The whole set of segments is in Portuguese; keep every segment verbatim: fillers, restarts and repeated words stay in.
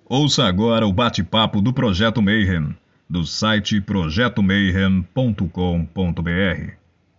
Ouça agora o bate-papo do Projeto Mayhem, do site projeto mayhem ponto com ponto br.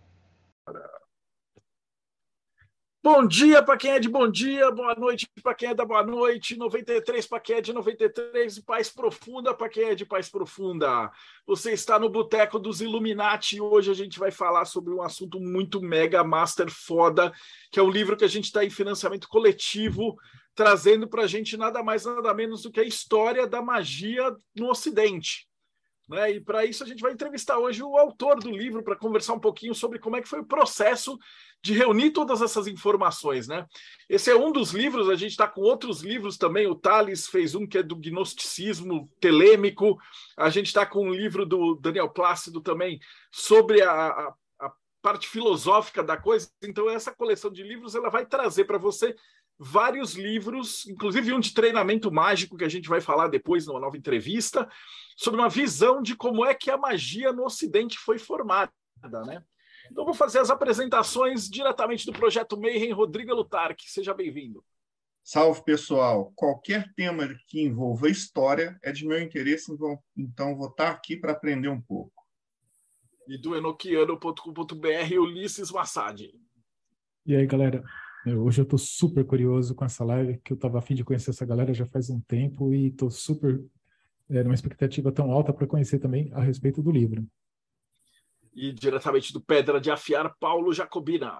Bom dia para quem é de bom dia, boa noite para quem é da boa noite, noventa e três para quem é de noventa e três e paz profunda para quem é de paz profunda. Você está no Boteco dos Illuminati e hoje a gente vai falar sobre um assunto muito mega master foda, que é um livro que a gente está em financiamento coletivo, trazendo para a gente nada mais nada menos do que a história da magia no Ocidente. Né? E para isso a gente vai entrevistar hoje o autor do livro para conversar um pouquinho sobre como é que foi o processo de reunir todas essas informações. Né? Esse é um dos livros, a gente está com outros livros também, o Tales fez um que é do gnosticismo telêmico, a gente está com um livro do Daniel Plácido também sobre a, a, a parte filosófica da coisa, então essa coleção de livros ela vai trazer para você vários livros, inclusive um de treinamento mágico que a gente vai falar depois numa nova entrevista, sobre uma visão de como é que a magia no Ocidente foi formada, né? Então vou fazer as apresentações diretamente do Projeto Mayhem, Rodrigo Lutarque, seja bem-vindo. Salve, pessoal! Qualquer tema que envolva história é de meu interesse, então vou estar aqui para aprender um pouco. E do enoquiano ponto com ponto br, Ulisses Massad. E aí, galera? Hoje eu estou super curioso com essa live, que eu estava a fim de conhecer essa galera já faz um tempo e estou super é, numa expectativa tão alta para conhecer também a respeito do livro. E diretamente do Pedra de Afiar, Paulo Jacobina.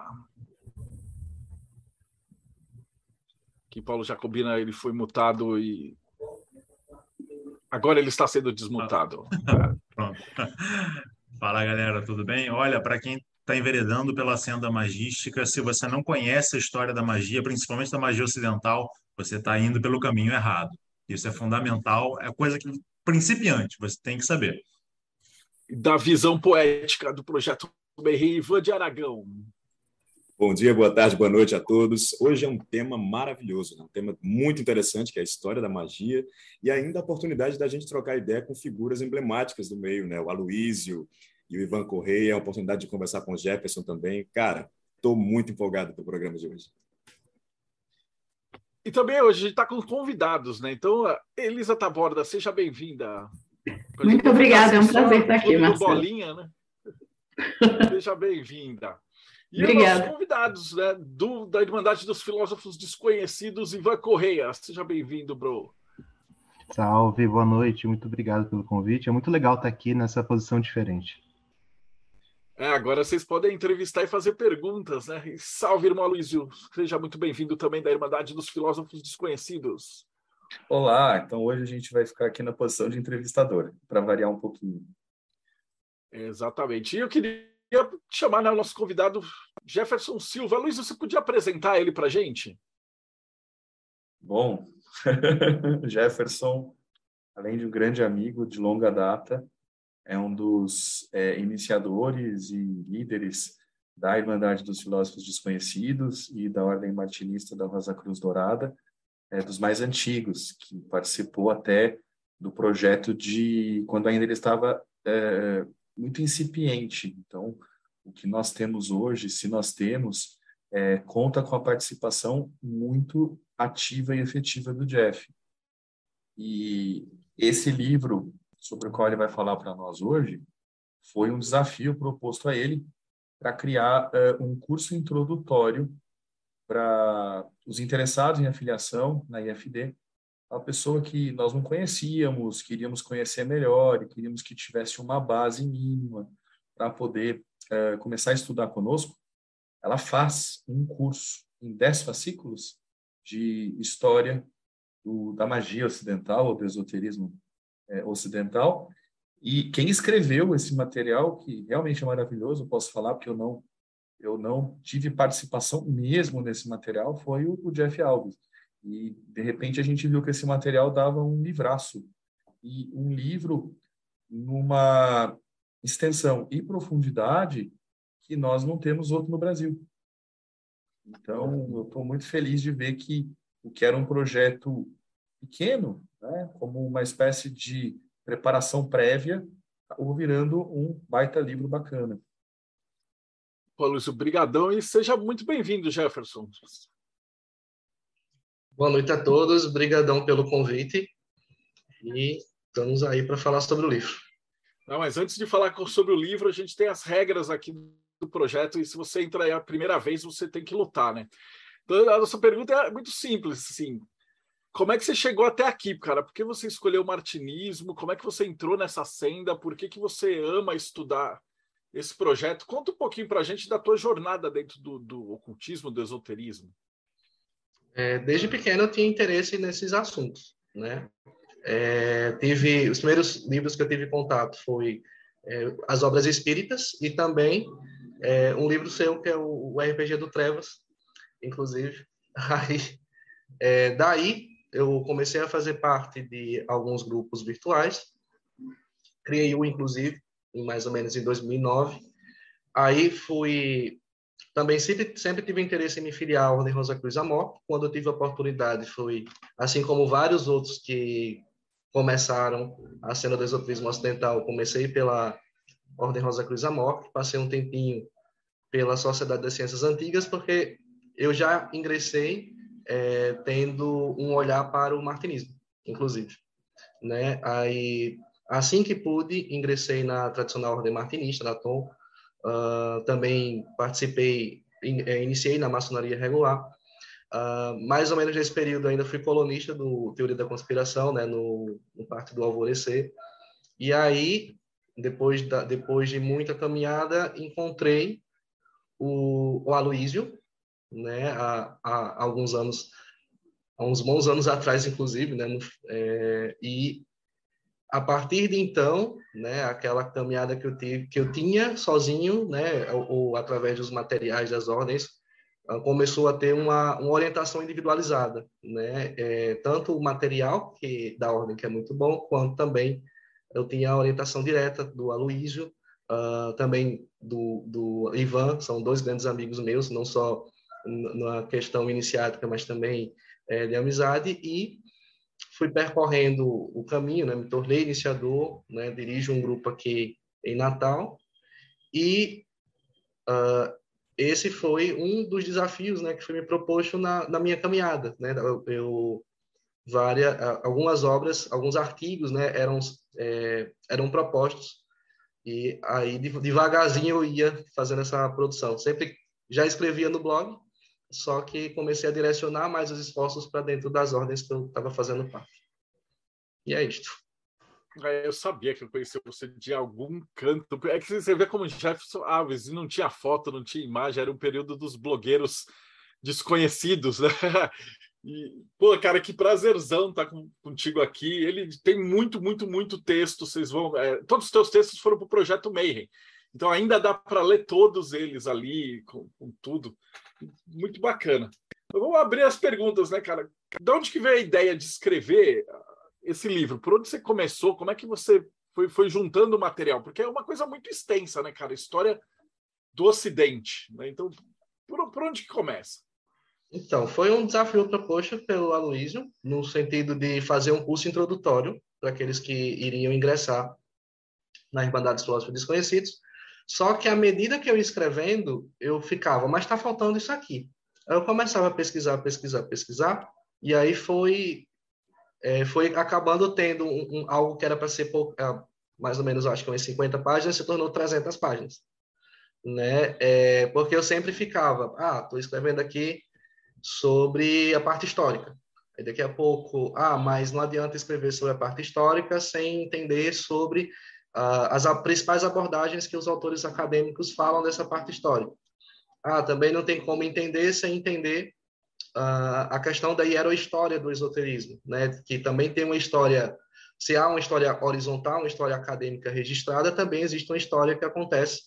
Que Paulo Jacobina ele foi mutado e agora ele está sendo desmutado. Ah, pronto. Fala, galera, tudo bem? Olha, para quem está enveredando pela senda magística, se você não conhece a história da magia, principalmente da magia ocidental, você está indo pelo caminho errado. Isso é fundamental, é coisa que principiante, você tem que saber. Da visão poética do Projeto Mayhem, Ivan de Aragão. Bom dia, boa tarde, boa noite a todos. Hoje é um tema maravilhoso, né? Um tema muito interessante, que é a história da magia, e ainda a oportunidade da gente trocar ideia com figuras emblemáticas do meio, né? O Aloísio e o Ivan Correia, a oportunidade de conversar com o Jefferson também. Cara, estou muito empolgado com o programa de hoje. E também hoje a gente está com convidados, né? Então, Elisa Taborda, seja bem-vinda. Muito obrigada, é um prazer estar aqui, Marcelo. Bolinha, né? Seja bem-vinda. E Obrigada. os nossos convidados, né, do, da Irmandade dos Filósofos Desconhecidos, Ivan Correia. Seja bem-vindo, bro. Salve, boa noite, muito obrigado pelo convite. É muito legal estar aqui nessa posição diferente. É, agora vocês podem entrevistar e fazer perguntas, né? E salve, irmão Aloísio. Seja muito bem-vindo também da Irmandade dos Filósofos Desconhecidos. Olá, então hoje a gente vai ficar aqui na posição de entrevistador, para variar um pouquinho. Exatamente. E eu queria chamar, né, o nosso convidado Jefferson Silva. Luiz, você podia apresentar ele para a gente? Bom, Jefferson, além de um grande amigo de longa data, é um dos é, iniciadores e líderes da Irmandade dos Filósofos Desconhecidos e da Ordem Martinista da Rosa Cruz Dourada, é, dos mais antigos, que participou até do projeto de quando ainda ele estava é, muito incipiente. Então, o que nós temos hoje, se nós temos, é, conta com a participação muito ativa e efetiva do Jeff. E esse livro, sobre o qual ele vai falar para nós hoje, foi um desafio proposto a ele para criar uh, um curso introdutório para os interessados em afiliação na I F D, a pessoa que nós não conhecíamos, queríamos conhecer melhor e queríamos que tivesse uma base mínima para poder uh, começar a estudar conosco. Ela faz um curso em dez fascículos de história do, da magia ocidental, ou do esoterismo é, ocidental, e quem escreveu esse material, que realmente é maravilhoso, eu posso falar porque eu não, eu não tive participação mesmo nesse material, foi o, o Jeff Alves. E, de repente, a gente viu que esse material dava um livraço, e um livro numa extensão e profundidade que nós não temos outro no Brasil. Então, eu estou muito feliz de ver que o que era um projeto pequeno, né, como uma espécie de preparação prévia, acabou virando um baita livro bacana. Pô, Luiz, brigadão e seja muito bem-vindo, Jefferson. Boa noite a todos, brigadão pelo convite. E estamos aí para falar sobre o livro. Não, mas antes de falar sobre o livro, a gente tem as regras aqui do projeto, e se você entra aí a primeira vez, você tem que lutar, né? Então, a nossa pergunta é muito simples, assim. Como é que você chegou até aqui, cara? Por que você escolheu o martinismo? Como é que você entrou nessa senda? Por que, que você ama estudar esse projeto? Conta um pouquinho para a gente da tua jornada dentro do, do ocultismo, do esoterismo. É, desde pequeno eu tinha interesse nesses assuntos, né? É, tive os primeiros livros que eu tive contato foi é, as obras espíritas e também é, um livro seu que é o, o R P G do Trevas, inclusive. Aí, é, daí eu comecei a fazer parte de alguns grupos virtuais, criei um inclusive em mais ou menos em dois mil e nove. Aí fui também sempre, sempre tive interesse em me filiar à Ordem Rosa Cruz Amor. Quando eu tive a oportunidade, foi, assim como vários outros que começaram a cena do esoterismo ocidental, comecei pela Ordem Rosa Cruz Amor, passei um tempinho pela Sociedade das Ciências Antigas, porque eu já ingressei é, tendo um olhar para o martinismo, inclusive. Né? Aí, assim que pude, ingressei na tradicional Ordem Martinista, da T O M. Uh, também participei, in, iniciei na maçonaria regular. Uh, mais ou menos nesse período ainda fui colunista do Teoria da Conspiração, né, no, no Partido do Alvorecer. E aí, depois, da, depois de muita caminhada, encontrei o, o Aloísio, né, há, há alguns anos, há uns bons anos atrás, inclusive, né, no, é, e a partir de então, né, aquela caminhada que eu tive, que eu tinha sozinho, né, ou, ou através dos materiais das ordens, começou a ter uma, uma orientação individualizada, né, é, tanto o material que da ordem que é muito bom, quanto também eu tinha a orientação direta do Aloísio, uh, também do, do Ivan, são dois grandes amigos meus, não só na questão iniciática, mas também é, de amizade, e fui percorrendo o caminho, né? Me tornei iniciador, né? Dirijo um grupo aqui em Natal, e uh, esse foi um dos desafios, né, que foi me proposto na, na minha caminhada, né? Eu, eu várias, algumas obras, alguns artigos, né, eram é, eram propostos, e aí devagarzinho eu ia fazendo essa produção. Sempre já escrevia no blog, só que comecei a direcionar mais os esforços para dentro das ordens que eu estava fazendo parte. E é isto. Eu sabia que eu conhecia você de algum canto. É que você vê como Jefferson Alves não tinha foto, não tinha imagem, era um período dos blogueiros desconhecidos, né? E, pô, cara, que prazerzão estar com, contigo aqui. Ele tem muito, muito, muito texto. Vocês vão. É, todos os teus textos foram para o Projeto Mayhem. Então ainda dá para ler todos eles ali, com, com tudo. Muito bacana. Eu vou abrir as perguntas, né, cara? De onde que veio a ideia de escrever esse livro? Por onde você começou? Como é que você foi, foi juntando o material? Porque é uma coisa muito extensa, né, cara? História do Ocidente, né? Então, por, por onde que começa? Então, foi um desafio proposto pelo Aloísio, no sentido de fazer um curso introdutório para aqueles que iriam ingressar na Irmandade dos Filósofos Desconhecidos. Só que à medida que eu ia escrevendo, eu ficava, mas está faltando isso aqui. Aí eu começava a pesquisar, pesquisar, pesquisar, e aí foi, é, foi acabando tendo um, um, algo que era para ser pouco, mais ou menos, acho que umas cinquenta páginas, se tornou trezentas páginas. Né? É, porque eu sempre ficava, ah, estou escrevendo aqui sobre a parte histórica. Aí daqui a pouco, ah, mas não adianta escrever sobre a parte histórica sem entender sobre uh, as principais abordagens que os autores acadêmicos falam dessa parte histórica. Ah, também não tem como entender sem entender uh, a questão da hierohistória do esoterismo, né? Que também tem uma história, se há uma história horizontal, uma história acadêmica registrada, também existe uma história que acontece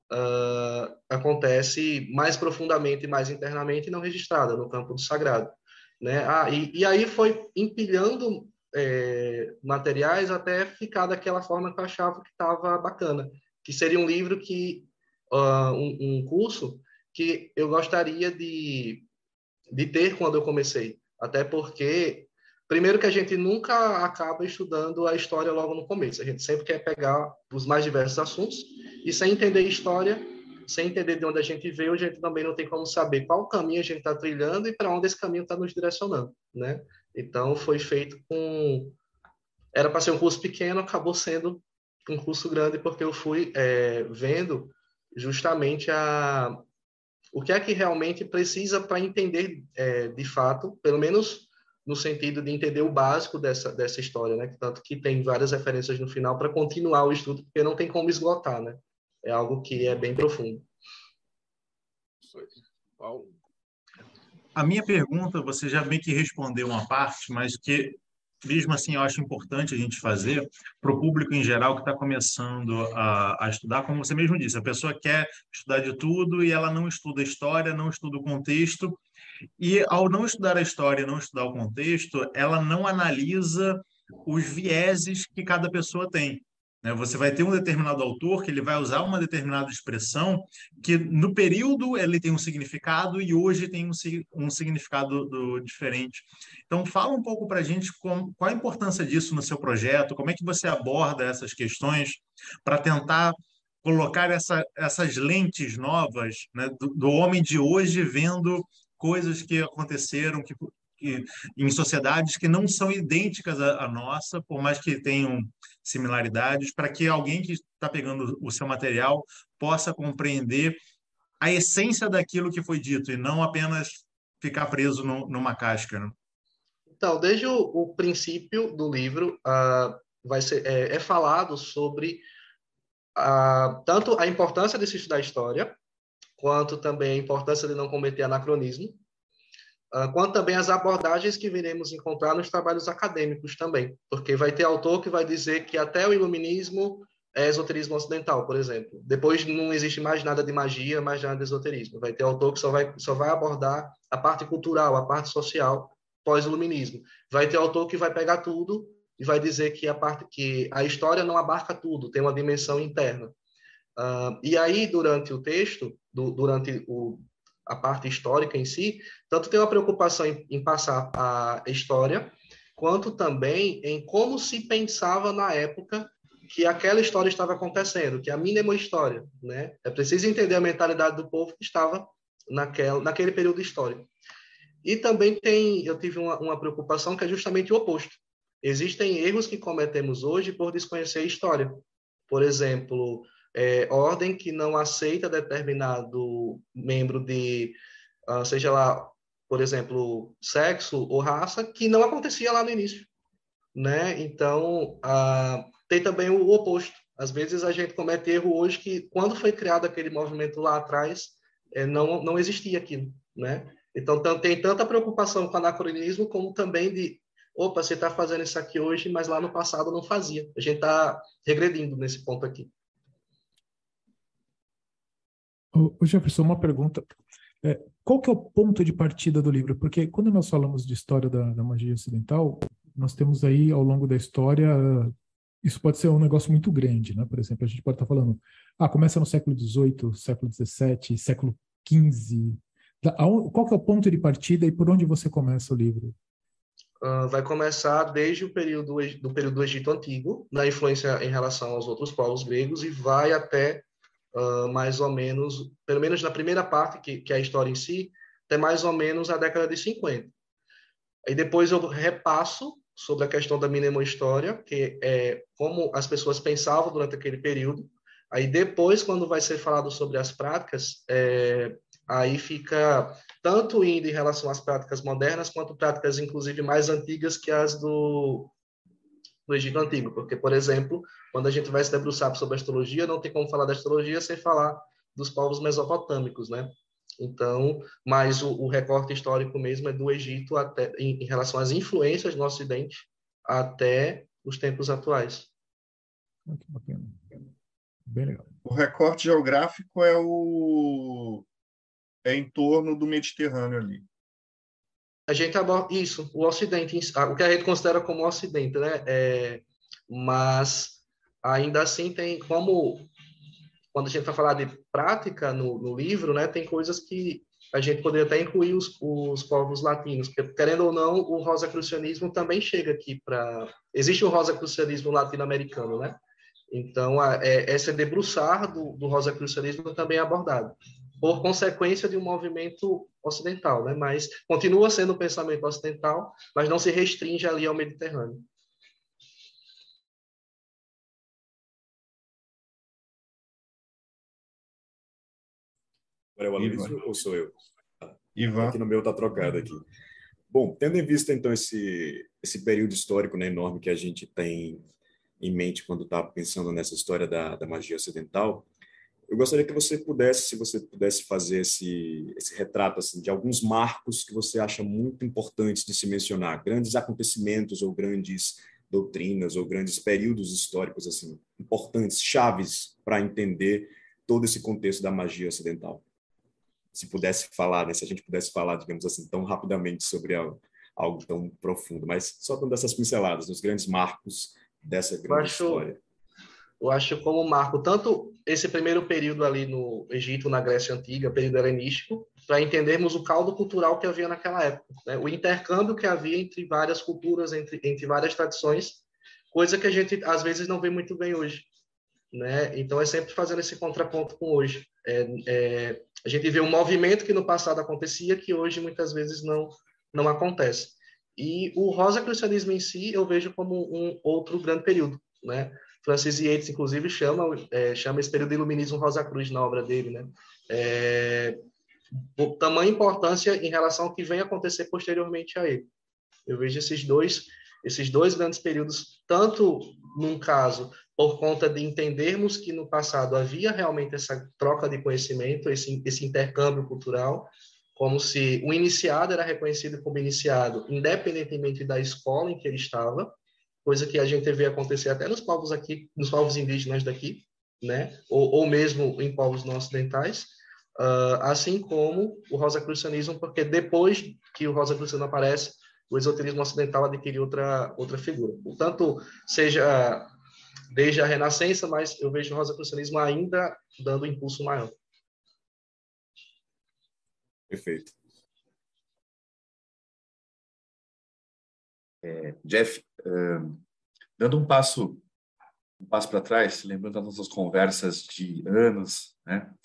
Uh, acontece mais profundamente e mais internamente e não registrada no campo do sagrado, né? Ah, e, e aí foi empilhando é, materiais até ficar daquela forma que eu achava que estava bacana, que seria um livro que uh, um, um curso que eu gostaria de, de ter quando eu comecei, até porque primeiro que a gente nunca acaba estudando a história logo no começo, a gente sempre quer pegar os mais diversos assuntos. E sem entender história, sem entender de onde a gente veio, a gente também não tem como saber qual caminho a gente está trilhando e para onde esse caminho está nos direcionando, né? Então, foi feito com, era para ser um curso pequeno, acabou sendo um curso grande, porque eu fui é, vendo justamente a, o que é que realmente precisa para entender é, de fato, pelo menos no sentido de entender o básico dessa, dessa história, né? Tanto que tem várias referências no final para continuar o estudo, porque não tem como esgotar, né? É algo que é bem profundo. Paulo? A minha pergunta, você já meio que respondeu uma parte, mas que, mesmo assim, eu acho importante a gente fazer para o público em geral que está começando a, a estudar, como você mesmo disse, a pessoa quer estudar de tudo e ela não estuda a história, não estuda o contexto, e ao não estudar a história, não estudar o contexto, ela não analisa os vieses que cada pessoa tem. Né? Você vai ter um determinado autor que ele vai usar uma determinada expressão que no período ele tem um significado e hoje tem um, um significado do, diferente. Então, fala um pouco para a gente com, qual a importância disso no seu projeto, como é que você aborda essas questões para tentar colocar essa, essas lentes novas, né, do, do homem de hoje vendo coisas que aconteceram que, que, em sociedades que não são idênticas à, à nossa, por mais que tenham similaridades, para que alguém que está pegando o seu material possa compreender a essência daquilo que foi dito e não apenas ficar preso no, numa casca. Né? Então, desde o, o princípio do livro, uh, vai ser, é, é falado sobre uh, tanto a importância de se estudar história, quanto também a importância de não cometer anacronismo, uh, quanto também as abordagens que viremos encontrar nos trabalhos acadêmicos também, porque vai ter autor que vai dizer que até o iluminismo é esoterismo ocidental, por exemplo. Depois não existe mais nada de magia, mais nada de esoterismo. Vai ter autor que só vai, só vai abordar a parte cultural, a parte social, pós-iluminismo. Vai ter autor que vai pegar tudo e vai dizer que a, parte, que a história não abarca tudo, tem uma dimensão interna. Uh, e aí, durante o texto, do, durante o, a parte histórica em si, tanto tem uma preocupação em, em passar a história, quanto também em como se pensava na época que aquela história estava acontecendo, que a mnemohistória, né? É preciso entender a mentalidade do povo que estava naquela, naquele período histórico. E também tem, eu tive uma, uma preocupação que é justamente o oposto. Existem erros que cometemos hoje por desconhecer a história. Por exemplo, É, ordem que não aceita determinado membro de, uh, seja lá, por exemplo, sexo ou raça, que não acontecia lá no início, né? Então, uh, tem também o oposto. Às vezes a gente comete erro hoje que, quando foi criado aquele movimento lá atrás, é, não, não existia aquilo, né? Então, tem tanta preocupação com o anacronismo, como também de, opa, você está fazendo isso aqui hoje, mas lá no passado não fazia. A gente está regredindo nesse ponto aqui. Ô Jefferson, uma pergunta. É, qual que é o ponto de partida do livro? Porque quando nós falamos de história da, da magia ocidental, nós temos aí, ao longo da história, isso pode ser um negócio muito grande, né? Por exemplo, a gente pode estar falando, ah, começa no século dezoito, século dezessete, século quinze. Qual que é o ponto de partida e por onde você começa o livro? Uh, vai começar desde o período do período do Egito Antigo, na influência em relação aos outros povos gregos, e vai até Uh, mais ou menos, pelo menos na primeira parte, que, que é a história em si, até mais ou menos a década de cinquenta. Aí depois eu repasso sobre a questão da mnemohistória, que é como as pessoas pensavam durante aquele período. Aí depois, quando vai ser falado sobre as práticas, é, aí fica tanto indo em relação às práticas modernas, quanto práticas, inclusive, mais antigas que as do, do Egito Antigo. Porque, por exemplo, quando a gente vai se debruçar sobre a astrologia, não tem como falar da astrologia sem falar dos povos mesopotâmicos, né? Então, mas o, o recorte histórico mesmo é do Egito até, em, em relação às influências no Ocidente até os tempos atuais. Muito bacana. Bem legal. O recorte geográfico é o é em torno do Mediterrâneo ali. A gente aborda isso, o Ocidente, o que a gente considera como o Ocidente, né? É, mas ainda assim tem como, quando a gente vai falar de prática no, no livro, né, tem coisas que a gente poderia até incluir os, os povos latinos, porque, querendo ou não, o rosacrucianismo também chega aqui para... Existe o rosacrucianismo latino-americano, né? Então, a, é, esse debruçar do, do rosacrucianismo também é abordado, por consequência de um movimento ocidental, né? Mas continua sendo o pensamento ocidental, mas não se restringe ali ao Mediterrâneo. É o Aloysio ou sou eu? Ivan. Aqui no meu está trocado aqui. Bom, tendo em vista, então, esse, esse período histórico, né, enorme que a gente tem em mente quando está pensando nessa história da, da magia ocidental, eu gostaria que você pudesse, se você pudesse fazer esse, esse retrato assim, de alguns marcos que você acha muito importantes de se mencionar, grandes acontecimentos ou grandes doutrinas ou grandes períodos históricos assim, importantes, chaves para entender todo esse contexto da magia ocidental. Se pudesse falar, né, se a gente pudesse falar, digamos assim, tão rapidamente sobre algo, algo tão profundo, mas só dando essas pinceladas, os grandes marcos dessa grande eu acho, história. Eu acho como marco tanto esse primeiro período ali no Egito, na Grécia Antiga, período helenístico, para entendermos o caldo cultural que havia naquela época, né? O intercâmbio que havia entre várias culturas, entre, entre várias tradições, coisa que a gente às vezes não vê muito bem hoje, né? Então é sempre fazendo esse contraponto com hoje. É, é, a gente vê um movimento que no passado acontecia que hoje muitas vezes não não acontece. E o rosacrucianismo em si eu vejo como um outro grande período, né? Francis Yates, inclusive, chama, é, chama esse período de iluminismo Rosacruz na obra dele, né? É, tamanha importância em relação ao que vem acontecer posteriormente a ele. Eu vejo esses dois, esses dois grandes períodos, tanto num caso, por conta de entendermos que no passado havia realmente essa troca de conhecimento, esse, esse intercâmbio cultural, como se o iniciado era reconhecido como iniciado, independentemente da escola em que ele estava, coisa que a gente vê acontecer até nos povos aqui, nos povos indígenas daqui, né? Ou, ou mesmo em povos não ocidentais, uh, assim como o rosacrucianismo, porque depois que o rosacrucianismo aparece, o esoterismo ocidental adquire outra outra figura. Portanto, seja desde a Renascença, mas eu vejo o rosacrucianismo ainda dando um impulso maior. Perfeito. É, Jeff, uh, dando um passo um passo para trás, lembrando das nossas conversas de anos, né?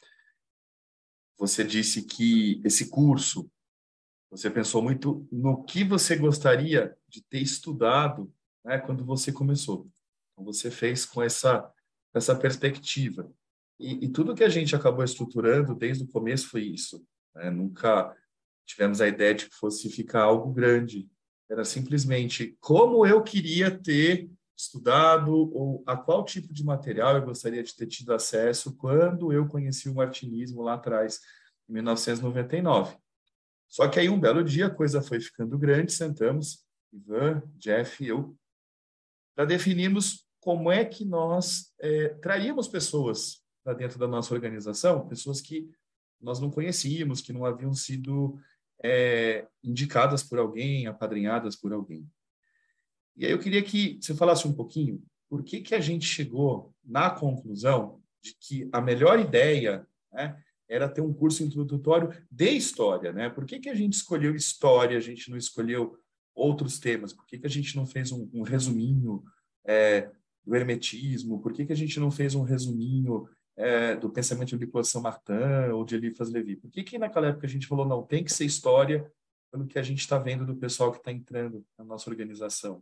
Você disse que esse curso, você pensou muito no que você gostaria de ter estudado, né, quando você começou. Então, você fez com essa, essa perspectiva. E, e tudo que a gente acabou estruturando desde o começo foi isso, né? Nunca tivemos a ideia de que fosse ficar algo grande. Era simplesmente como eu queria ter estudado ou a qual tipo de material eu gostaria de ter tido acesso quando eu conheci o martinismo lá atrás, em mil novecentos e noventa e nove. Só que aí, um belo dia, a coisa foi ficando grande, sentamos, Ivan, Jeff e eu, para definirmos como é que nós é, traríamos pessoas para dentro da nossa organização, pessoas que nós não conhecíamos, que não haviam sido É, indicadas por alguém, apadrinhadas por alguém. E aí eu queria que você falasse um pouquinho por que que a gente chegou na conclusão de que a melhor ideia, né, era ter um curso introdutório de história, né? Por que que a gente escolheu história, a gente não escolheu outros temas? Por que que a gente não fez um, um resuminho é, do hermetismo? Por que que a gente não fez um resuminho É, do pensamento de Nicolas Saint-Martin ou de Eliphas Levi? Por que que naquela época a gente falou, não, tem que ser história pelo que a gente está vendo do pessoal que está entrando na nossa organização?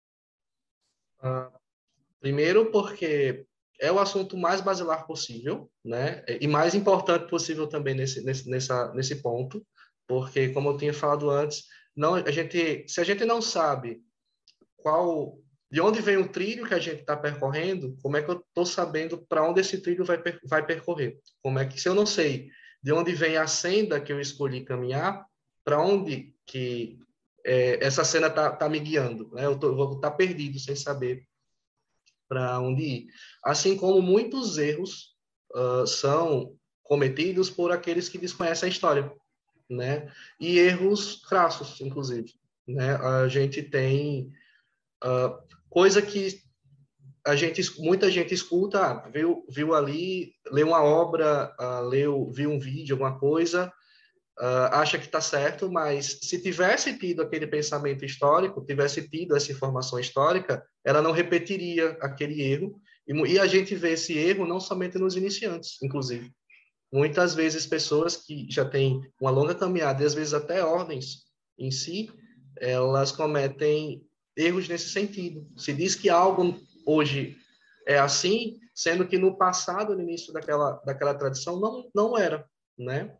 Uh, primeiro porque é o assunto mais basilar possível, né? E mais importante possível também nesse, nesse, nessa, nesse ponto, porque, como eu tinha falado antes, não, a gente, se a gente não sabe qual... de onde vem o trilho que a gente está percorrendo, como é que eu estou sabendo para onde esse trilho vai, per vai percorrer? Como é que, se eu não sei de onde vem a senda que eu escolhi caminhar, para onde que é, essa cena está tá me guiando? Né? Eu, tô, eu vou estar perdido sem saber para onde ir. Assim como muitos erros uh, são cometidos por aqueles que desconhecem a história, né? E erros crassos, inclusive. Né? A gente tem... Uh, coisa que a gente, muita gente escuta, ah, viu, viu ali, leu uma obra, uh, leu, viu um vídeo, alguma coisa, uh, acha que está certo, mas se tivesse tido aquele pensamento histórico, tivesse tido essa informação histórica, ela não repetiria aquele erro, e, e a gente vê esse erro não somente nos iniciantes, inclusive. Muitas vezes pessoas que já têm uma longa caminhada, e às vezes até ordens em si, elas cometem erros nesse sentido. Se diz que algo hoje é assim, sendo que no passado, no início daquela, daquela tradição, não, não era, né?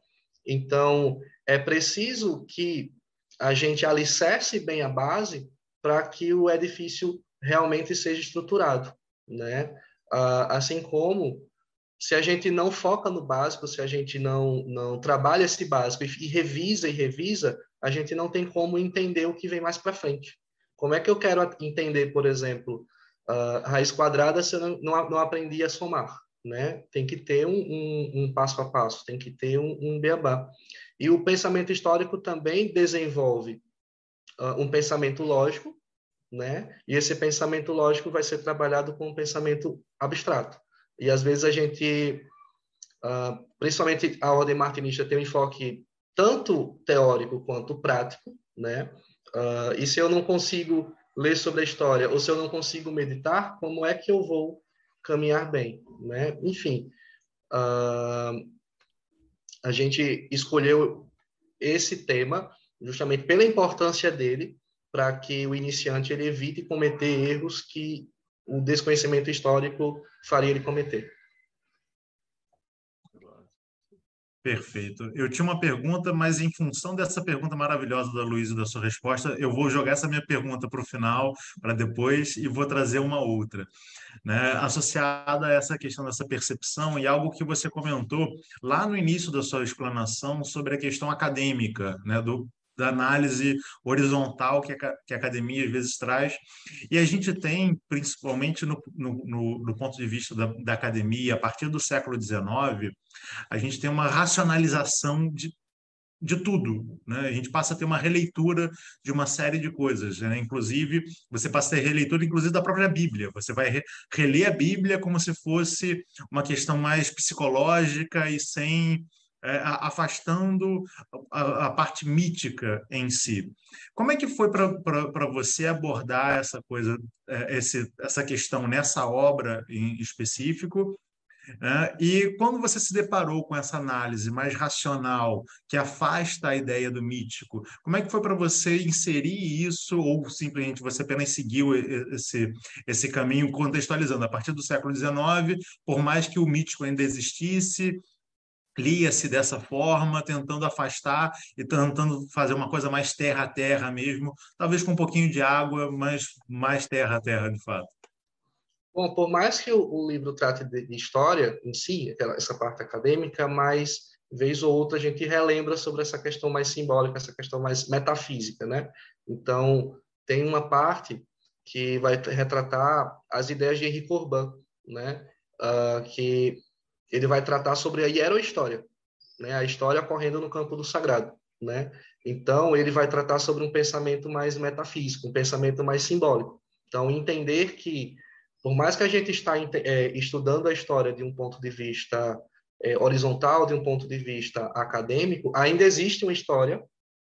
Então, é preciso que a gente alicerce bem a base para que o edifício realmente seja estruturado, né? Ah, assim como, se a gente não foca no básico, se a gente não, não trabalha esse básico e, e revisa e revisa, a gente não tem como entender o que vem mais para frente. Como é que eu quero entender, por exemplo, uh, raiz quadrada se eu não, não, não aprendi a somar, né? Tem que ter um, um, um passo a passo, tem que ter um, um beabá. E o pensamento histórico também desenvolve uh, um pensamento lógico, né? E esse pensamento lógico vai ser trabalhado com um pensamento abstrato. E às vezes a gente, uh, principalmente a ordem martinista, tem um enfoque tanto teórico quanto prático, né? Uh, e se eu não consigo ler sobre a história, ou se eu não consigo meditar, como é que eu vou caminhar bem, né? Enfim, uh, a gente escolheu esse tema justamente pela importância dele, para que o iniciante ele evite cometer erros que o desconhecimento histórico faria ele cometer. Perfeito. Eu tinha uma pergunta, mas em função dessa pergunta maravilhosa da Luísa e da sua resposta, eu vou jogar essa minha pergunta para o final, para depois, e vou trazer uma outra, né? Associada a essa questão dessa percepção e algo que você comentou lá no início da sua explanação sobre a questão acadêmica, né? Do da análise horizontal que a, que a academia às vezes traz. E a gente tem, principalmente no, no, no, no ponto de vista da, da academia, a partir do século dezenove, a gente tem uma racionalização de, de tudo, né? A gente passa a ter uma releitura de uma série de coisas, né? Inclusive, você passa a ter releitura, inclusive, da própria Bíblia. Você vai re, reler a Bíblia como se fosse uma questão mais psicológica e sem... É, afastando a, a parte mítica em si. Como é que foi para você abordar essa coisa, esse, essa questão nessa obra em específico? É, e quando você se deparou com essa análise mais racional, que afasta a ideia do mítico, como é que foi para você inserir isso, ou simplesmente você apenas seguiu esse, esse caminho contextualizando? A partir do século dezenove, por mais que o mítico ainda existisse, lia-se dessa forma, tentando afastar e tentando fazer uma coisa mais terra a terra mesmo, talvez com um pouquinho de água, mas mais terra a terra, de fato. Bom, por mais que o, o livro trate de, de história em si, aquela, essa parte acadêmica, mas vez ou outra a gente relembra sobre essa questão mais simbólica, essa questão mais metafísica, né? Então, tem uma parte que vai retratar as ideias de Henri Corbin, né? Uh, que ele vai tratar sobre a hierohistória, né? A história ocorrendo no campo do sagrado, né? Então, ele vai tratar sobre um pensamento mais metafísico, um pensamento mais simbólico. Então, entender que, por mais que a gente está é, estudando a história de um ponto de vista é, horizontal, de um ponto de vista acadêmico, ainda existe uma história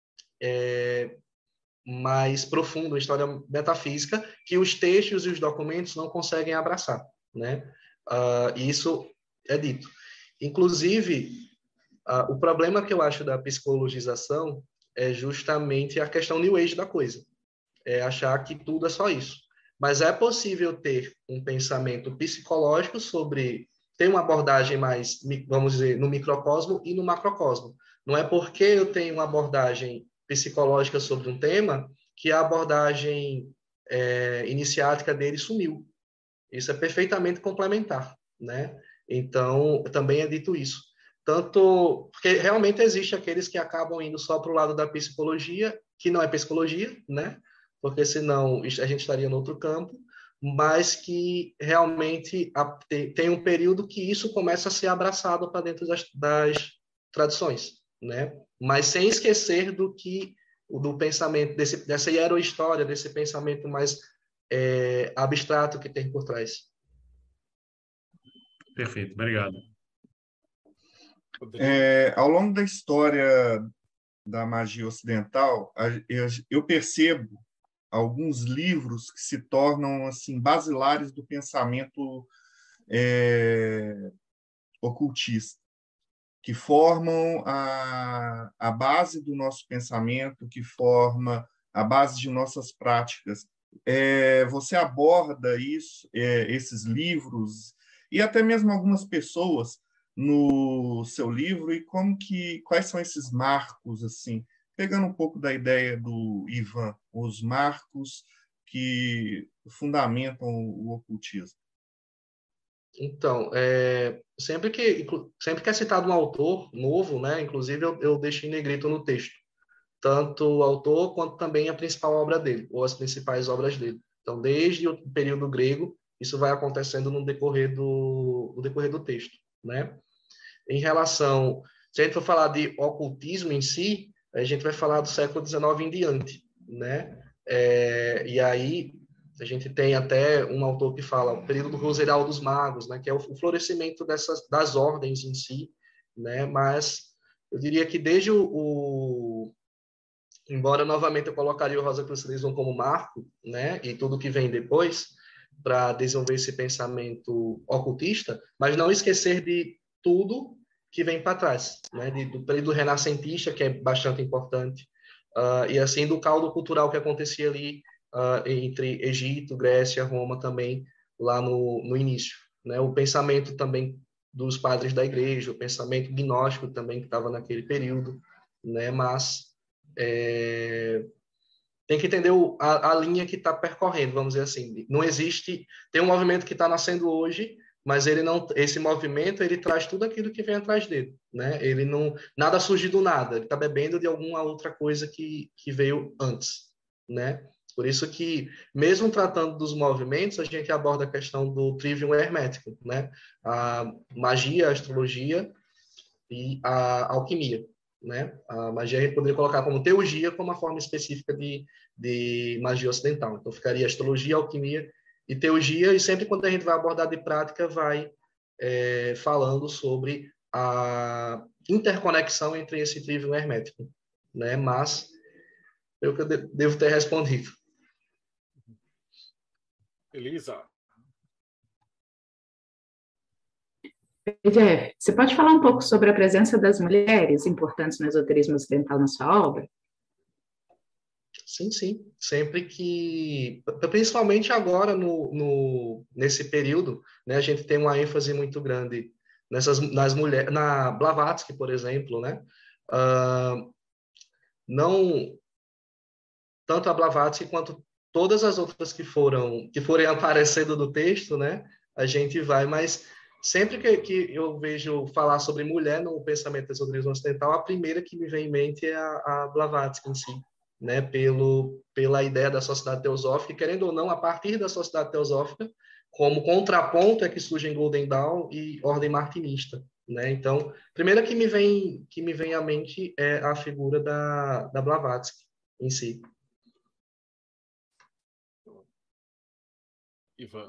é, mais profunda, uma história metafísica, que os textos e os documentos não conseguem abraçar, né? Uh, isso é dito. Inclusive, uh, o problema que eu acho da psicologização é justamente a questão New Age da coisa. É achar que tudo é só isso. Mas é possível ter um pensamento psicológico sobre... ter uma abordagem mais, vamos dizer, no microcosmo e no macrocosmo. Não é porque eu tenho uma abordagem psicológica sobre um tema que a abordagem é, iniciática dele sumiu. Isso é perfeitamente complementar, né? Então, também é dito isso. Tanto porque realmente existe aqueles que acabam indo só para o lado da psicologia, que não é psicologia, né? Porque senão a gente estaria no outro campo, mas que realmente tem um período que isso começa a ser abraçado para dentro das, das tradições, né? Mas sem esquecer do que do pensamento desse, dessa hierohistória, desse pensamento mais é, abstrato que tem por trás. Perfeito, obrigado. É, ao longo da história da magia ocidental, eu, eu percebo alguns livros que se tornam assim basilares do pensamento é, ocultista, que formam a, a base do nosso pensamento, que forma a base de nossas práticas. É, você aborda isso, é, esses livros, e até mesmo algumas pessoas no seu livro e como que, quais são esses marcos, assim, pegando um pouco da ideia do Ivan, os marcos que fundamentam o ocultismo? Então, é, sempre que sempre que é citado um autor novo, né, inclusive eu, eu deixo em negrito no texto, tanto o autor quanto também a principal obra dele, ou as principais obras dele. Então, desde o período grego, isso vai acontecendo no decorrer do, no decorrer do texto, né? Em relação, se a gente for falar de ocultismo em si, a gente vai falar do século dezenove em diante, né? É, e aí a gente tem até um autor que fala o período do Roseral dos Magos, né? Que é o florescimento dessas das ordens em si, né? Mas eu diria que desde o, o embora novamente eu colocaria o Rosacrucianismo como marco, né? E tudo que vem depois para desenvolver esse pensamento ocultista, mas não esquecer de tudo que vem para trás, né? De, do período renascentista, que é bastante importante, uh, e assim do caldo cultural que acontecia ali uh, entre Egito, Grécia, Roma também, lá no, no início, né? O pensamento também dos padres da igreja, o pensamento gnóstico também que estava naquele período, né? Mas é, tem que entender o, a, a linha que está percorrendo, vamos dizer assim. Não existe, tem um movimento que está nascendo hoje, mas ele não, esse movimento ele traz tudo aquilo que vem atrás dele, né? Ele não, nada surge do nada. Ele está bebendo de alguma outra coisa que que veio antes, né? Por isso que, mesmo tratando dos movimentos, a gente aborda a questão do trivium hermético, né? A magia, a astrologia e a alquimia, né? A magia a gente poderia colocar como teurgia, como uma forma específica de, de magia ocidental. Então, ficaria astrologia, alquimia e teurgia, e sempre quando a gente vai abordar de prática, vai é, falando sobre a interconexão entre esse trivium hermético, né? Mas eu que eu de- devo ter respondido. Elisa. Jeff, você pode falar um pouco sobre a presença das mulheres importantes no esoterismo ocidental na sua obra? Sim, sim. Sempre que, principalmente agora no, no nesse período, né, a gente tem uma ênfase muito grande nessas nas mulheres, na Blavatsky, por exemplo, né? Uh, não tanto a Blavatsky quanto todas as outras que foram que forem aparecendo no texto, né? A gente vai, mas sempre que, que eu vejo falar sobre mulher no pensamento do esoterismo ocidental, a primeira que me vem em mente é a, a Blavatsky em si, né? Pelo pela ideia da sociedade teosófica, e querendo ou não, a partir da sociedade teosófica, como contraponto é que surgem Golden Dawn e Ordem Martinista, né? Então, a primeira que me vem que me vem à mente é a figura da da Blavatsky em si. Ivan.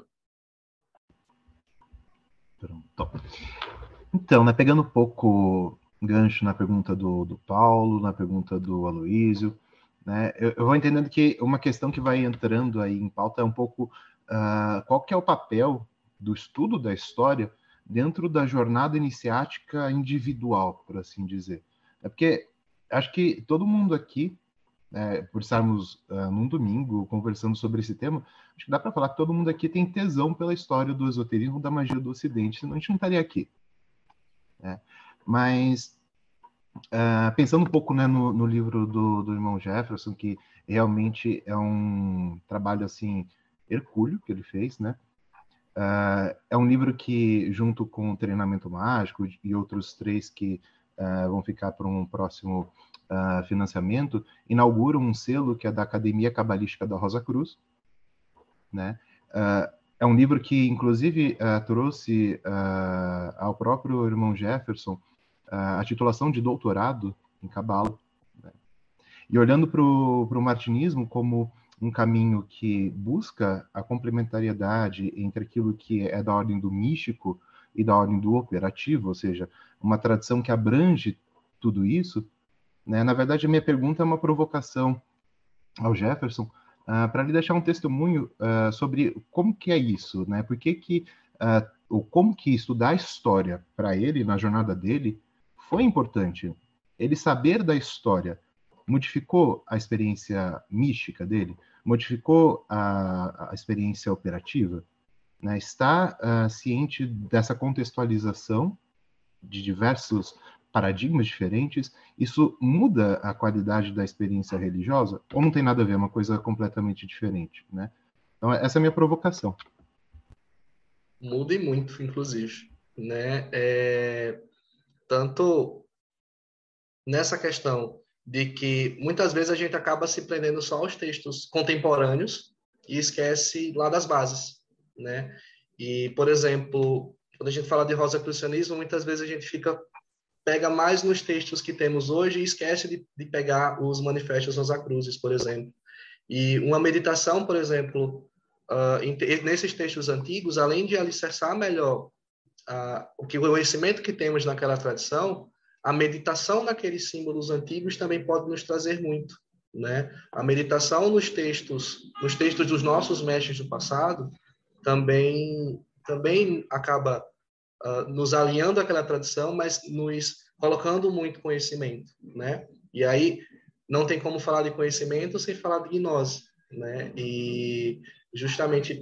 Pronto. Então, né, pegando um pouco gancho na pergunta do, do Paulo, na pergunta do Aloísio, né, eu, eu vou entendendo que uma questão que vai entrando aí em pauta é um pouco uh, qual que é o papel do estudo da história dentro da jornada iniciática individual, por assim dizer. É porque acho que todo mundo aqui, É, por estarmos uh, num domingo conversando sobre esse tema, acho que dá para falar que todo mundo aqui tem tesão pela história do esoterismo, da magia do Ocidente, senão a gente não estaria aqui. Né? Mas, uh, pensando um pouco, né, no, no livro do, do irmão Jefferson, que realmente é um trabalho assim hercúleo que ele fez, né? Uh, é um livro que, junto com o Treinamento Mágico e outros três que uh, vão ficar para um próximo Uh, financiamento, inaugura um selo que é da Academia Cabalística da Rosa Cruz, né? Uh, é um livro que, inclusive, uh, trouxe uh, ao próprio irmão Jefferson uh, a titulação de doutorado em Cabala. Né? E olhando para o martinismo como um caminho que busca a complementariedade entre aquilo que é da ordem do místico e da ordem do operativo, ou seja, uma tradição que abrange tudo isso, né? Na verdade, a minha pergunta é uma provocação ao Jefferson uh, para lhe deixar um testemunho uh, sobre como que é isso, né? Por que que, uh, ou como que estudar história para ele, na jornada dele, foi importante. Ele saber da história modificou a experiência mística dele? Modificou a, a experiência operativa? Né? Está uh, ciente dessa contextualização de diversos paradigmas diferentes, isso muda a qualidade da experiência religiosa? Ou não tem nada a ver, é uma coisa completamente diferente, né? Então, essa é a minha provocação. Muda e muito, inclusive, né? É, tanto nessa questão de que muitas vezes a gente acaba se prendendo só aos textos contemporâneos e esquece lá das bases, né? E, por exemplo, quando a gente fala de rosacrucianismo, muitas vezes a gente fica pega mais nos textos que temos hoje e esquece de, de pegar os manifestos rosacruzes, por exemplo. E uma meditação, por exemplo, uh, em, nesses textos antigos, além de alicerçar melhor uh, o que o conhecimento que temos naquela tradição, a meditação naqueles símbolos antigos também pode nos trazer muito, né? A meditação nos textos, nos textos dos nossos mestres do passado, também também acaba uh, nos alinhando àquela tradição, mas nos colocando muito conhecimento, né? E aí não tem como falar de conhecimento sem falar de gnose, né? E justamente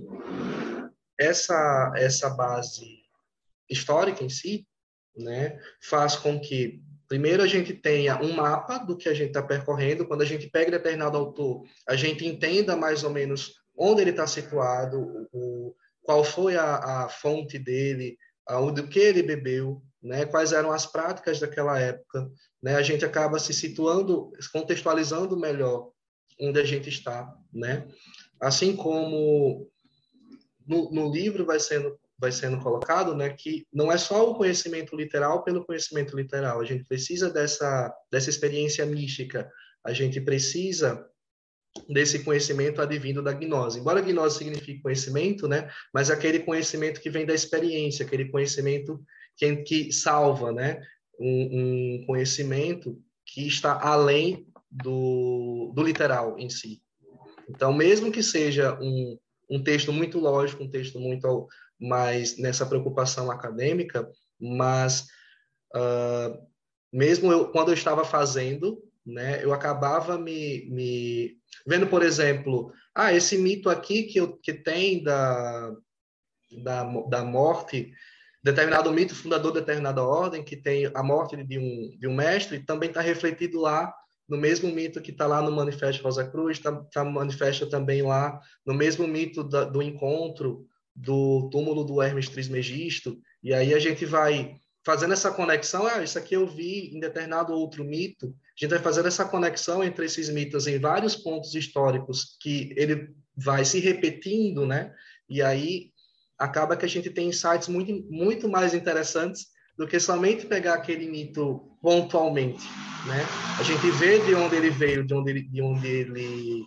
essa essa base histórica em si, né, faz com que primeiro a gente tenha um mapa do que a gente está percorrendo. Quando a gente pega determinado autor, a gente entenda mais ou menos onde ele está situado, o, qual foi a, a fonte dele, a, do que ele bebeu, né, quais eram as práticas daquela época, né, a gente acaba se situando, contextualizando melhor onde a gente está, né, assim como no, no livro vai sendo vai sendo colocado, né, que não é só o conhecimento literal pelo conhecimento literal, a gente precisa dessa, dessa experiência mística, a gente precisa desse conhecimento advindo da gnose. Embora a gnose signifique conhecimento, né, mas aquele conhecimento que vem da experiência, aquele conhecimento que, que salva, né, um, um conhecimento que está além do, do literal em si. Então, mesmo que seja um, um texto muito lógico, um texto muito mais nessa preocupação acadêmica, mas uh, mesmo eu, quando eu estava fazendo, né, eu acabava me, me vendo, por exemplo, ah, esse mito aqui que, eu, que tem da, da, da morte, determinado mito fundador de determinada ordem, que tem a morte de um, de um mestre, também está refletido lá no mesmo mito que está lá no Manifesto Rosa Cruz, está tá manifesta também lá no mesmo mito da, do encontro do túmulo do Hermes Trismegisto, e aí a gente vai fazendo essa conexão, ah, isso aqui eu vi em determinado outro mito, a gente vai fazendo essa conexão entre esses mitos em vários pontos históricos que ele vai se repetindo, né? E aí acaba que a gente tem insights muito, muito mais interessantes do que somente pegar aquele mito pontualmente, né? A gente vê de onde ele veio, de onde ele, de onde ele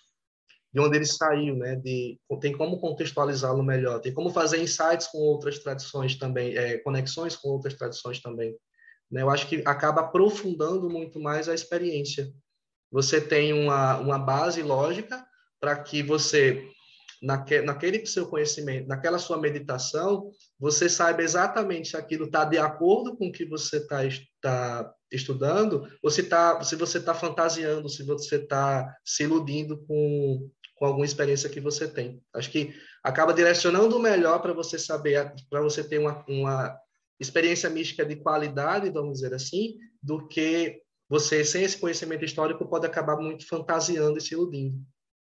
de onde ele saiu, né? De, tem como contextualizá-lo melhor, tem como fazer insights com outras tradições também, é, conexões com outras tradições também. Né? Eu acho que acaba aprofundando muito mais a experiência. Você tem uma, uma base lógica para que você, naque, naquele seu conhecimento, naquela sua meditação, você saiba exatamente se aquilo está de acordo com o que você está tá estudando, ou se, tá, se você está fantasiando, se você está se iludindo com com alguma experiência que você tem. Acho que acaba direcionando melhor para você saber, para você ter uma, uma experiência mística de qualidade, vamos dizer assim, do que você, sem esse conhecimento histórico, pode acabar muito fantasiando e se iludindo.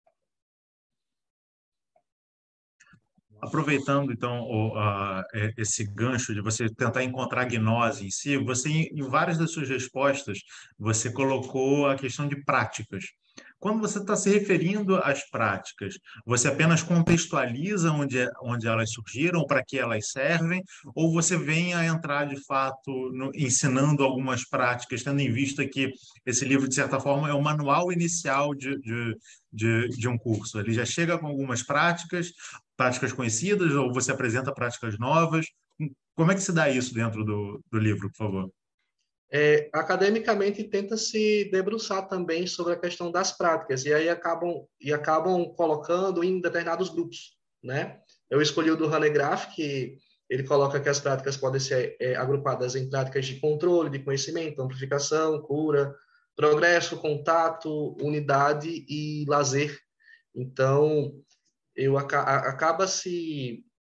Aproveitando, então, o, uh, esse gancho de você tentar encontrar a gnose em si, você, em várias das suas respostas, você colocou a questão de práticas. Quando você está se referindo às práticas, você apenas contextualiza onde, onde elas surgiram, para que elas servem, ou você vem a entrar, de fato, no, ensinando algumas práticas, tendo em vista que esse livro, de certa forma, é o manual inicial de, de, de, de um curso. Ele já chega com algumas práticas, práticas conhecidas, ou você apresenta práticas novas? Como é que se dá isso dentro do, do livro, por favor? É, academicamente tenta se debruçar também sobre a questão das práticas e aí acabam e acabam colocando em determinados grupos, né? Eu escolhi o do Hanegraaff, que ele coloca que as práticas podem ser é, agrupadas em práticas de controle, de conhecimento, amplificação, cura, progresso, contato, unidade e lazer. Então, eu acaba se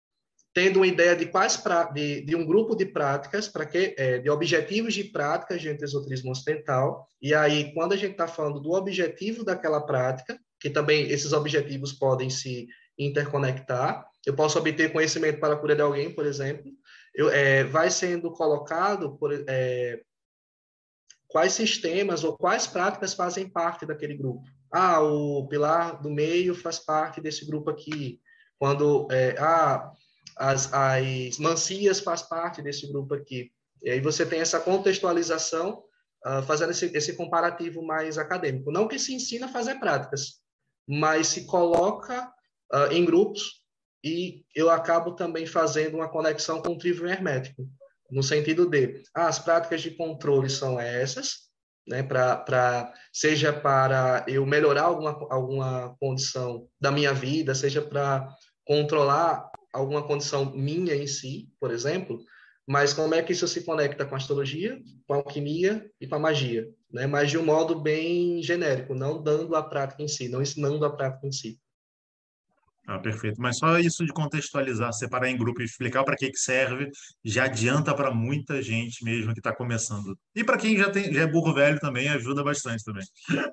tendo uma ideia de quais pra, de, de um grupo de práticas, para que é, de objetivos de práticas de esoterismo ocidental. E aí, quando a gente está falando do objetivo daquela prática, que também esses objetivos podem se interconectar, eu posso obter conhecimento para a cura de alguém, por exemplo, eu, é, vai sendo colocado por, é, quais sistemas ou quais práticas fazem parte daquele grupo. Ah, o pilar do meio faz parte desse grupo aqui. Quando é, ah, as, as mancias faz parte desse grupo aqui. E aí você tem essa contextualização, uh, fazendo esse, esse comparativo mais acadêmico. Não que se ensina a fazer práticas, mas se coloca uh, em grupos, e eu acabo também fazendo uma conexão com o trívio hermético, no sentido de, ah, as práticas de controle são essas, né, pra, pra, seja para eu melhorar alguma, alguma condição da minha vida, seja para controlar alguma condição minha em si, por exemplo, mas como é que isso se conecta com a astrologia, com a alquimia e com a magia, né? Mas de um modo bem genérico, não dando a prática em si, não ensinando a prática em si. Ah, perfeito. Mas só isso de contextualizar, separar em grupo e explicar para que que serve, já adianta para muita gente mesmo que está começando. E para quem já tem, já é burro velho também, ajuda bastante também.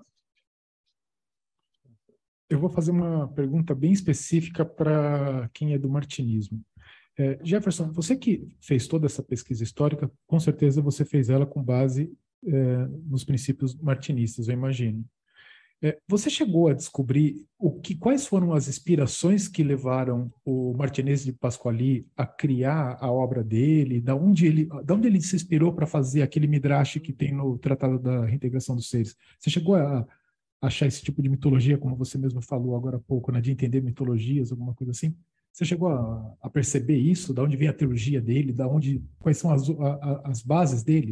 Eu vou fazer uma pergunta bem específica para quem é do martinismo. É, Jefferson, você que fez toda essa pesquisa histórica, com certeza você fez ela com base é, nos princípios martinistas, eu imagino. É, você chegou a descobrir o que, quais foram as inspirações que levaram o Martinez de Pasquali a criar a obra dele, da onde ele, da onde ele se inspirou para fazer aquele midrash que tem no Tratado da Reintegração dos Seres? Você chegou a achar esse tipo de mitologia, como você mesmo falou agora há pouco, né, de entender mitologias, alguma coisa assim? Você chegou a, a perceber isso? Da onde vem a teologia dele? Da onde, quais são as, a, as bases dele?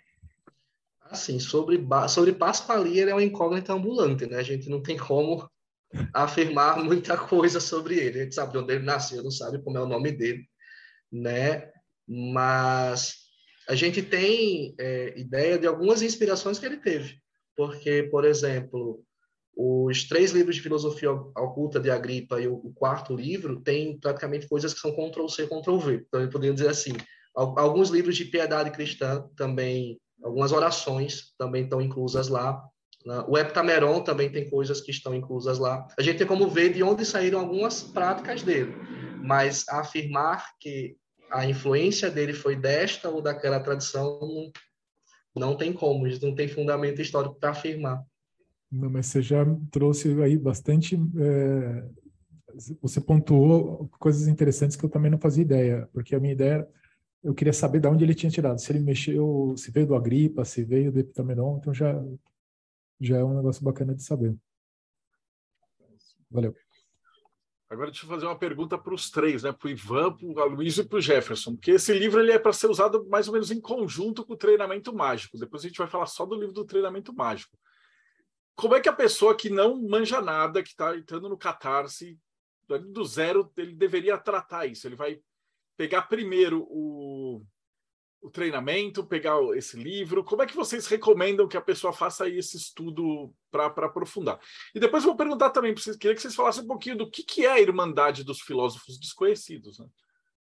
Assim, sobre, sobre Pasquali, ele é uma incógnita ambulante, né? A gente não tem como afirmar muita coisa sobre ele. A gente sabe de onde ele nasceu, não sabe como é o nome dele, né? Mas a gente tem é, ideia de algumas inspirações que ele teve. Porque, por exemplo, os três livros de filosofia oculta de Agripa e o, o quarto livro tem praticamente coisas que são Ctrl-C, Ctrl-V. Então, podemos dizer assim, alguns livros de piedade cristã também, algumas orações também estão inclusas lá. O Heptameron também tem coisas que estão inclusas lá. A gente tem como ver de onde saíram algumas práticas dele, mas afirmar que a influência dele foi desta ou daquela tradição, não, não tem como, não tem fundamento histórico para afirmar. Não, mas você já trouxe aí bastante... É, você pontuou coisas interessantes que eu também não fazia ideia, porque a minha ideia... Eu queria saber de onde ele tinha tirado. Se ele mexeu, se veio do Agripa, se veio do Heptameron, então já, já é um negócio bacana de saber. Valeu. Agora deixa eu fazer uma pergunta para os três, né? Para o Ivan, para o Aloysio e para o Jefferson, porque esse livro ele é para ser usado mais ou menos em conjunto com o treinamento mágico. Depois a gente vai falar só do livro do treinamento mágico. Como é que a pessoa que não manja nada, que está entrando no Catarse, do zero, ele deveria tratar isso? Ele vai pegar primeiro o, o treinamento, pegar esse livro? Como é que vocês recomendam que a pessoa faça esse estudo para aprofundar? E depois eu vou perguntar também, para vocês, queria que vocês falassem um pouquinho do que, que é a Irmandade dos Filósofos Desconhecidos. Né?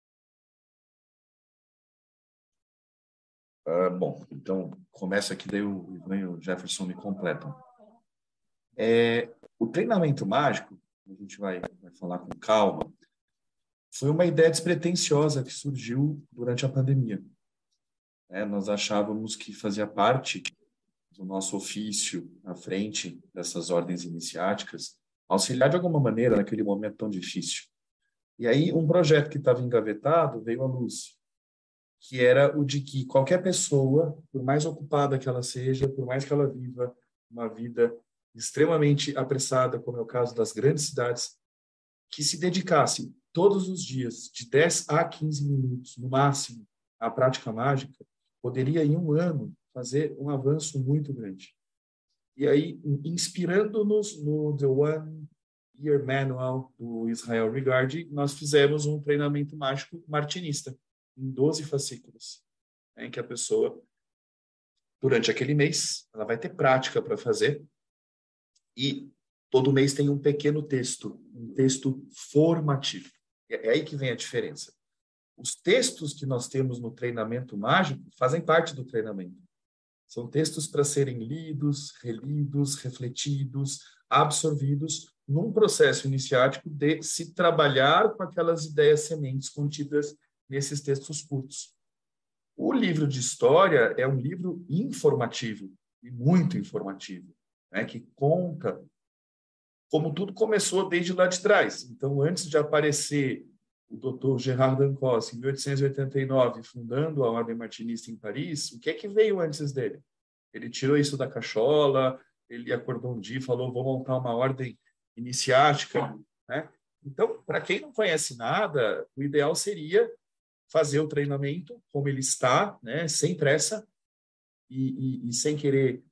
Uh, bom, então começa aqui, daí o Ivan e o Jefferson me completam. É, o treinamento mágico, a gente vai, vai falar com calma, foi uma ideia despretensiosa que surgiu durante a pandemia. É, nós achávamos que fazia parte do nosso ofício à frente dessas ordens iniciáticas, auxiliar de alguma maneira naquele momento tão difícil. E aí um projeto que estava engavetado veio à luz, que era o de que qualquer pessoa, por mais ocupada que ela seja, por mais que ela viva uma vida extremamente apressada, como é o caso das grandes cidades, que se dedicasse todos os dias, de dez a quinze minutos, no máximo, à prática mágica, poderia, em um ano, fazer um avanço muito grande. E aí, inspirando-nos no The One Year Manual do Israel Regardie, nós fizemos um treinamento mágico martinista, em doze fascículos, em que a pessoa, durante aquele mês, ela vai ter prática para fazer, e todo mês tem um pequeno texto, um texto formativo. É aí que vem a diferença. os textos que nós temos no treinamento mágico fazem parte do treinamento. São textos para serem lidos, relidos, refletidos, absorvidos num processo iniciático de se trabalhar com aquelas ideias sementes contidas nesses textos curtos. O livro de história é um livro informativo, e muito informativo, né, que conta como tudo começou desde lá de trás. Então, antes de aparecer o doutor Gerard Dancos, em mil oitocentos e oitenta e nove, fundando a Ordem Martinista em Paris, o que é que veio antes dele? Ele tirou isso da cachola, ele acordou um dia e falou, vou montar uma ordem iniciática, né? Então, para quem não conhece nada, o ideal seria fazer o treinamento como ele está, né? Sem pressa e, e, e sem querer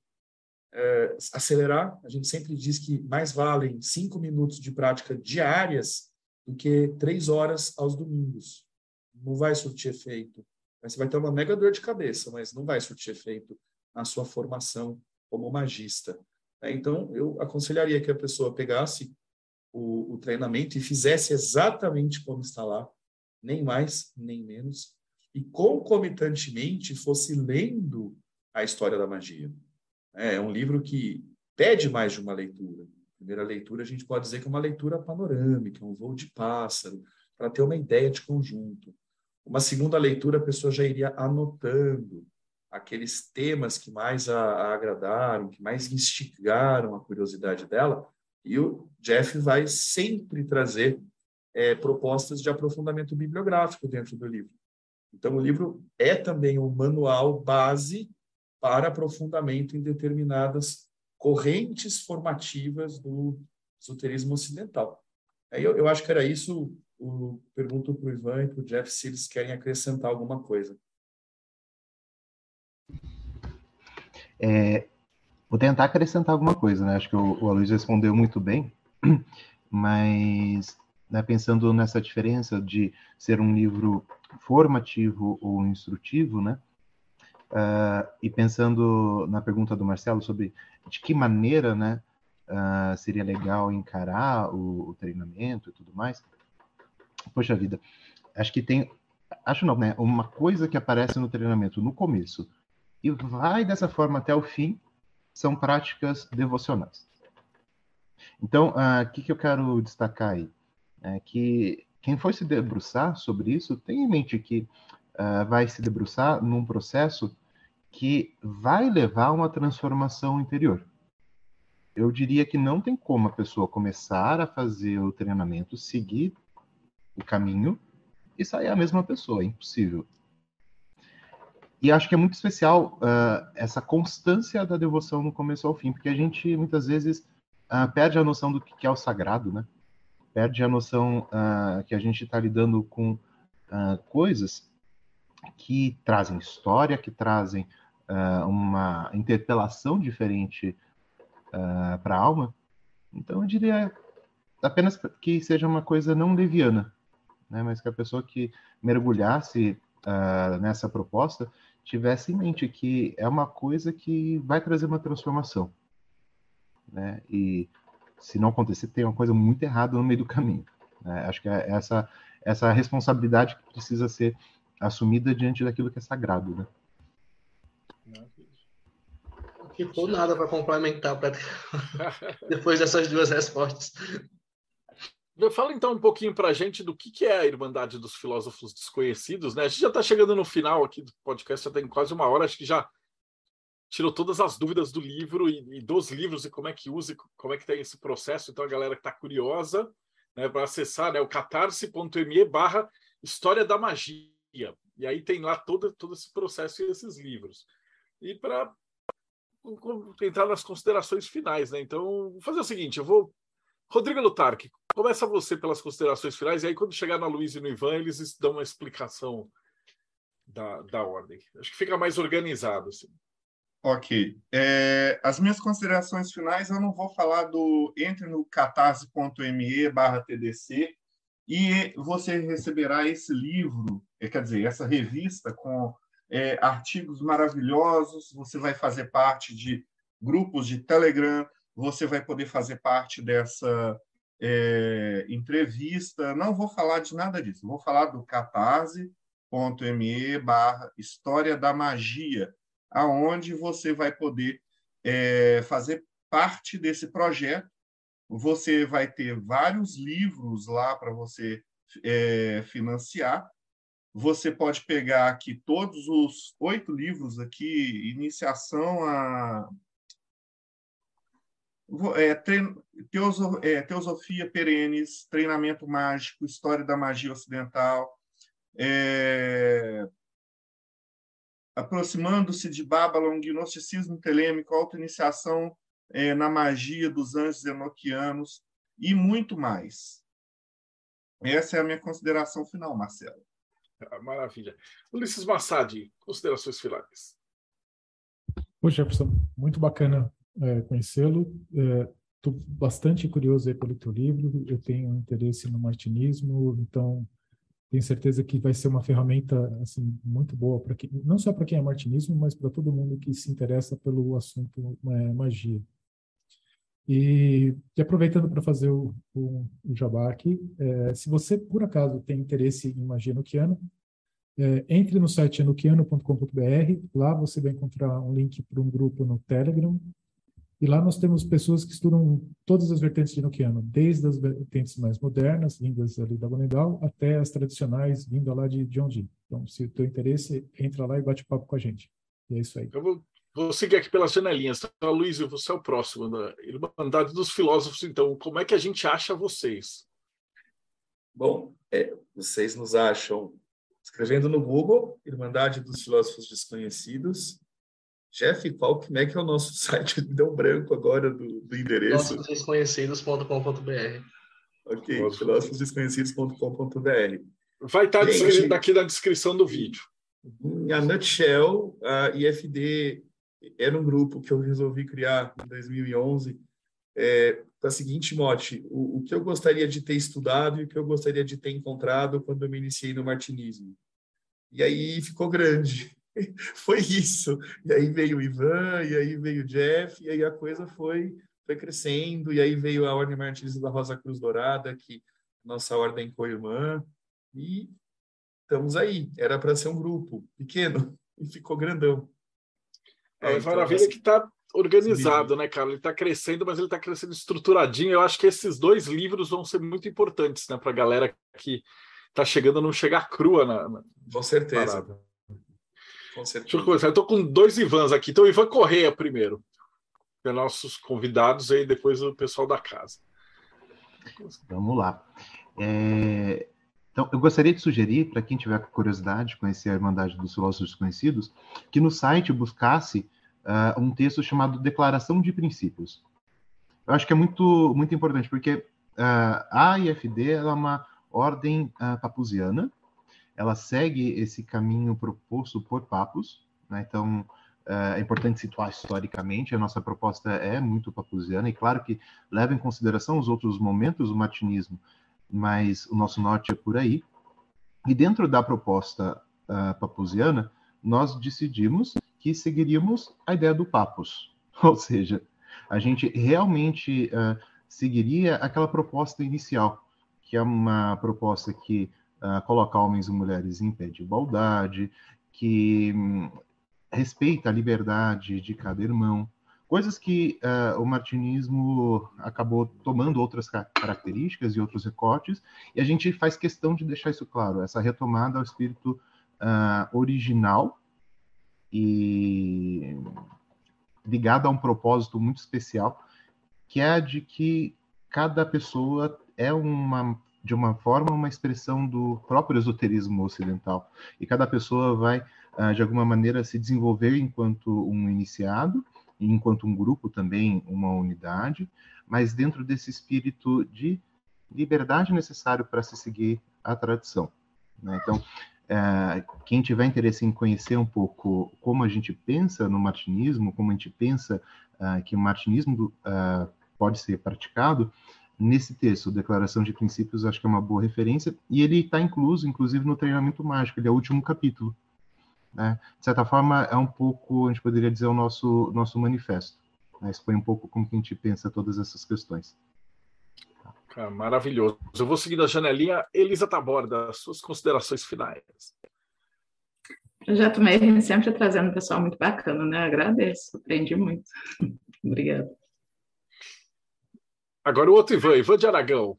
é, acelerar. A gente sempre diz que mais valem cinco minutos de prática diárias do que três horas aos domingos. Não vai surtir efeito. Você vai ter uma mega dor de cabeça, mas não vai surtir efeito na sua formação como magista. Então, eu aconselharia que a pessoa pegasse o, o treinamento e fizesse exatamente como está lá, nem mais, nem menos, e concomitantemente fosse lendo a história da magia. É um livro que pede mais de uma leitura. A primeira leitura, a gente pode dizer que é uma leitura panorâmica, um voo de pássaro, para ter uma ideia de conjunto. Uma segunda leitura, a pessoa já iria anotando aqueles temas que mais a, a agradaram, que mais instigaram a curiosidade dela, e o Jeff vai sempre trazer é, propostas de aprofundamento bibliográfico dentro do livro. Então, o livro é também um manual base para aprofundamento em determinadas correntes formativas do esoterismo ocidental. Aí eu, eu acho que era isso. Eu pergunto para o Ivan e para o Jeff se eles querem acrescentar alguma coisa. É, vou tentar acrescentar alguma coisa, né? Acho que o, o Aloysio respondeu muito bem, mas né, pensando nessa diferença de ser um livro formativo ou instrutivo, né? Uh, e pensando na pergunta do Marcelo sobre de que maneira, né, uh, seria legal encarar o, o treinamento e tudo mais, poxa vida, acho que tem, acho não, né, uma coisa que aparece no treinamento no começo e vai dessa forma até o fim, são práticas devocionais. Então, o uh, que, que eu quero destacar aí? É que quem for se debruçar sobre isso, tenha em mente que uh, vai se debruçar num processo que vai levar a uma transformação interior. Eu diria que não tem como a pessoa começar a fazer o treinamento, seguir o caminho e sair a mesma pessoa, é impossível. E acho que é muito especial uh, essa constância da devoção no começo ao fim, porque a gente, muitas vezes, uh, perde a noção do que é o sagrado, né? Perde a noção uh, que a gente está lidando com uh, coisas que trazem história, que trazem uh, uma interpelação diferente uh, para a alma. Então, eu diria apenas que seja uma coisa não leviana, né? Mas que a pessoa que mergulhasse uh, nessa proposta tivesse em mente que é uma coisa que vai trazer uma transformação, né? E se não acontecer, tem uma coisa muito errada no meio do caminho, né? Acho que é essa, essa responsabilidade que precisa ser assumida diante daquilo que é sagrado, né? Não ficou nada para complementar pra... depois dessas duas respostas. Fala então um pouquinho para a gente do que, que é a Irmandade dos Filósofos Desconhecidos, né? A gente já está chegando no final aqui do podcast, já tem quase uma hora, acho que já tirou todas as dúvidas do livro e, e dos livros e como é que usa, como é que tem esse processo. Então a galera que está curiosa, né, para acessar, né, o catarse.me barra História da Magia. E aí tem lá todo, todo esse processo e esses livros. E para entrar nas considerações finais, né? Então, vou fazer o seguinte, eu vou... Rodrigo Lutarque, começa você pelas considerações finais, e aí quando chegar na Luísa e no Ivan, eles dão uma explicação da, da ordem. Acho que fica mais organizado, assim. Ok. É, as minhas considerações finais, eu não vou falar do... Entre no catarse.me barra TDC e você receberá esse livro, quer dizer, essa revista com é, artigos maravilhosos, você vai fazer parte de grupos de Telegram, você vai poder fazer parte dessa é, entrevista. Não vou falar de nada disso, vou falar do Catarse, ponto me barra História da Magia, aonde você vai poder é, fazer parte desse projeto. Você vai ter vários livros lá para você é, financiar. Você pode pegar aqui todos os oito livros aqui, iniciação a é, trein... Teoso... é, Teosofia Perenes, Treinamento Mágico, História da Magia Ocidental, é... Aproximando-se de Babylon, Gnosticismo Telêmico, Autoiniciação é, na Magia dos Anjos Enoquianos e muito mais. Essa é a minha consideração final, Marcelo. Ah, maravilha. Ulisses Massadi, considerações finais. Ô, Jefferson, muito bacana é, conhecê-lo. Estou é, bastante curioso aí pelo teu livro. Eu tenho interesse no martinismo, então tenho certeza que vai ser uma ferramenta assim muito boa para quem, não só para quem é martinismo, mas para todo mundo que se interessa pelo assunto é, magia. E, e aproveitando para fazer o, o, o jabá aqui, é, se você por acaso tem interesse em magia enoquiana, é, entre no site enoquiano ponto com ponto br. Lá você vai encontrar um link para um grupo no Telegram. E lá nós temos pessoas que estudam todas as vertentes de enoquiano, desde as vertentes mais modernas, vindas ali da Gonendal, até as tradicionais, vindo lá de Jeonji. Então, se o teu interesse, entra lá e bate papo com a gente. E é isso aí. Eu vou, vou seguir aqui pelas janelinhas. Tá, Luiz, você é o próximo da Irmandade dos Filósofos. Então, como é que a gente acha vocês? Bom, é, vocês nos acham escrevendo no Google, Irmandade dos Filósofos Desconhecidos. Jeff, qual como é que é o nosso site? Me deu um branco agora do, do endereço. filósofos desconhecidos ponto com ponto br. Ok, filósofos desconhecidos ponto com ponto br. Vai estar Gente, aqui na descrição do vídeo. Em a nutshell, a I F D era um grupo que eu resolvi criar em dois mil e onze é, com a seguinte mote: o, o que eu gostaria de ter estudado e o que eu gostaria de ter encontrado quando eu me iniciei no martinismo. E aí ficou grande. Foi isso. E aí veio o Ivan, e aí veio o Jeff, e aí a coisa foi, foi crescendo, e aí veio a Ordem Martinista da Rosa Cruz Dourada, que nossa ordem co-irmã, e estamos aí. Era para ser um grupo pequeno, e ficou grandão. É, é maravilha que está organizado, né, cara? Ele está crescendo, mas ele está crescendo estruturadinho. Eu acho que esses dois livros vão ser muito importantes, né, para a galera que está chegando a não chegar crua na, na Com certeza. Parada. Com certeza. Deixa eu começar. Eu estou com dois Ivans aqui. Então, o Ivan Correia primeiro, que é nossos convidados, e depois o pessoal da casa. Vamos lá. É... Então, eu gostaria de sugerir, para quem tiver curiosidade de conhecer a Irmandade dos Filósofos Desconhecidos, que no site buscasse uh, um texto chamado Declaração de Princípios. Eu acho que é muito, muito importante, porque uh, a I F D é uma ordem uh, papusiana. Ela segue esse caminho proposto por papos, né? Então, é importante situar historicamente, a nossa proposta é muito papusiana, e claro que leva em consideração os outros momentos do martinismo, mas o nosso norte é por aí. E dentro da proposta uh, papusiana, nós decidimos que seguiríamos a ideia do papus, ou seja, a gente realmente uh, seguiria aquela proposta inicial, que é uma proposta que Uh, coloca homens e mulheres em pé de igualdade, que um, respeita a liberdade de cada irmão, coisas que uh, o martinismo acabou tomando outras características e outros recortes, e a gente faz questão de deixar isso claro, essa retomada ao espírito uh, original e ligado a um propósito muito especial, que é a de que cada pessoa é uma de uma forma, uma expressão do próprio esoterismo ocidental. E cada pessoa vai, de alguma maneira, se desenvolver enquanto um iniciado, e enquanto um grupo também, uma unidade, mas dentro desse espírito de liberdade necessário para se seguir a tradição. Né? Então, quem tiver interesse em conhecer um pouco como a gente pensa no martinismo, como a gente pensa que o martinismo pode ser praticado, nesse texto, Declaração de Princípios, acho que é uma boa referência, e ele está incluso, inclusive, no Treinamento Mágico, ele é o último capítulo. Né? De certa forma, é um pouco, a gente poderia dizer, o nosso, nosso manifesto. Né? Expõe um pouco como que a gente pensa todas essas questões. Cara, maravilhoso. Eu vou seguir da janelinha. Elisa Taborda, suas considerações finais. Projeto Mayhem sempre trazendo um pessoal muito bacana, né? Agradeço, aprendi muito. Obrigada. Agora o outro Ivan, Ivan de Aragão.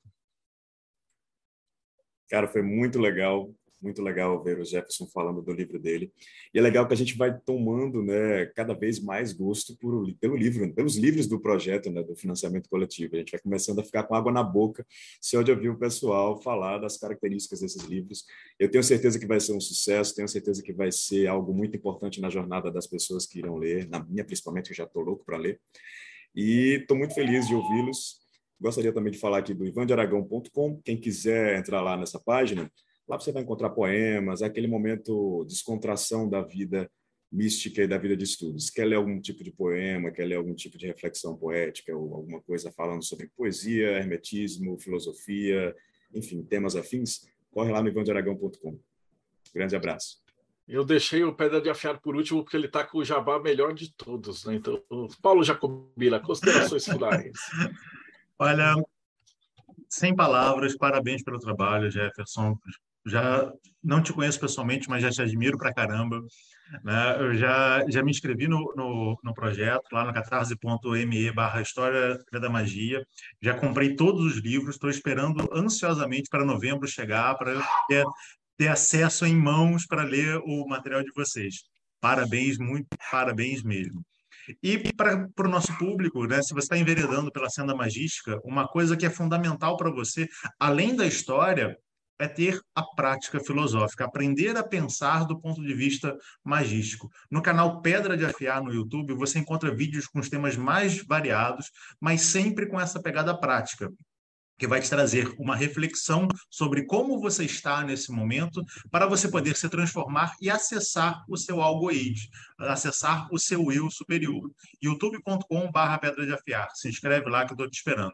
Cara, foi muito legal, muito legal ver o Jefferson falando do livro dele. E é legal que a gente vai tomando, né, cada vez mais gosto por, pelo livro, pelos livros do projeto, né, do financiamento coletivo. A gente vai começando a ficar com água na boca se onde ouvir o pessoal falar das características desses livros. Eu tenho certeza que vai ser um sucesso, tenho certeza que vai ser algo muito importante na jornada das pessoas que irão ler, na minha principalmente, que eu já estou louco para ler. E estou muito feliz de ouvi-los. Gostaria também de falar aqui do ivan de aragão ponto com. Quem quiser entrar lá nessa página, lá você vai encontrar poemas, aquele momento de descontração da vida mística e da vida de estudos. Quer ler algum tipo de poema, quer ler algum tipo de reflexão poética ou alguma coisa falando sobre poesia, hermetismo, filosofia, enfim, temas afins, corre lá no ivan de aragão ponto com. Grande abraço. Eu deixei o Pedra de Afiar por último, porque ele está com o jabá melhor de todos, né? Então, Paulo Jacobila, considerações finais. Olha, sem palavras, parabéns pelo trabalho, Jefferson. Já não te conheço pessoalmente, mas já te admiro pra caramba, né? Eu já, já me inscrevi no, no, no projeto, lá no catarse ponto me barra História da Magia. Já comprei todos os livros, estou esperando ansiosamente para novembro chegar, para ter, ter acesso em mãos para ler o material de vocês. Parabéns, muito parabéns mesmo. E para o nosso público, né, se você está enveredando pela senda magística, uma coisa que é fundamental para você, além da história, é ter a prática filosófica, aprender a pensar do ponto de vista magístico. No canal Pedra de Afiar no YouTube, você encontra vídeos com os temas mais variados, mas sempre com essa pegada prática, que vai te trazer uma reflexão sobre como você está nesse momento para você poder se transformar e acessar o seu algoide, acessar o seu eu superior. youtube ponto com barra Pedra de Afiar. Se inscreve lá que eu estou te esperando.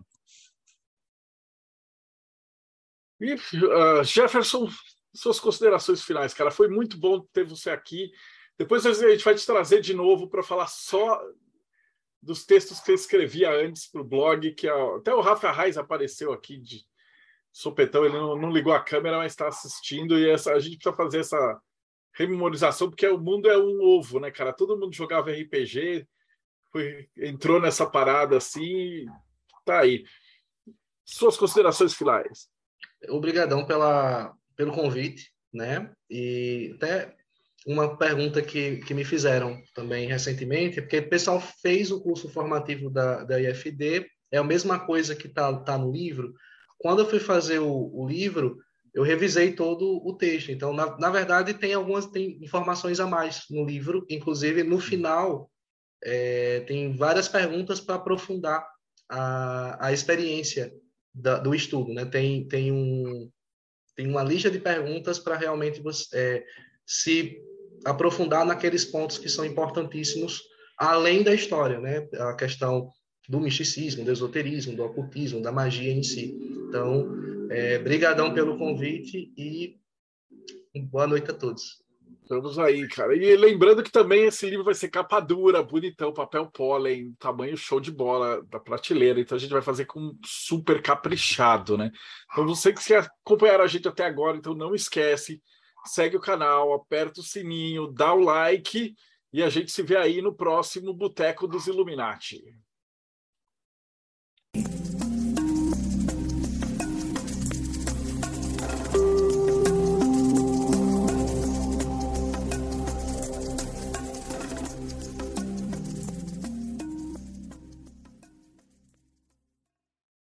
E, uh, Jefferson, suas considerações finais, cara. Foi muito bom ter você aqui. Depois a gente vai te trazer de novo para falar só dos textos que você escrevia antes para o blog, que até o Rafa Reis apareceu aqui de sopetão, ele não, não ligou a câmera, mas está assistindo, e essa, a gente precisa fazer essa rememorização, porque o mundo é um ovo, né, cara? Todo mundo jogava R P G, foi, entrou nessa parada assim, tá aí. Suas considerações finais. Obrigadão pela, pelo convite, né? E até uma pergunta que, que me fizeram também recentemente, porque o pessoal fez o curso formativo da, da I F D, é a mesma coisa que está tá no livro. Quando eu fui fazer o, o livro, eu revisei todo o texto. Então, na, na verdade, tem algumas tem informações a mais no livro, inclusive no final, é, tem várias perguntas para aprofundar a, a experiência da, do estudo, né? Tem, tem, um, tem uma lista de perguntas para realmente você, é, se aprofundar naqueles pontos que são importantíssimos, além da história, né? A questão do misticismo, do esoterismo, do ocultismo, da magia em si. Então, é, brigadão pelo convite e boa noite a todos. Vamos aí, cara. E lembrando que também esse livro vai ser capa dura, bonitão, papel pólen, tamanho show de bola da prateleira. Então a gente vai fazer com super caprichado, né? Então você que acompanharam a gente até agora, então não esquece, segue o canal, aperta o sininho, dá o like e a gente se vê aí no próximo Boteco dos Illuminati.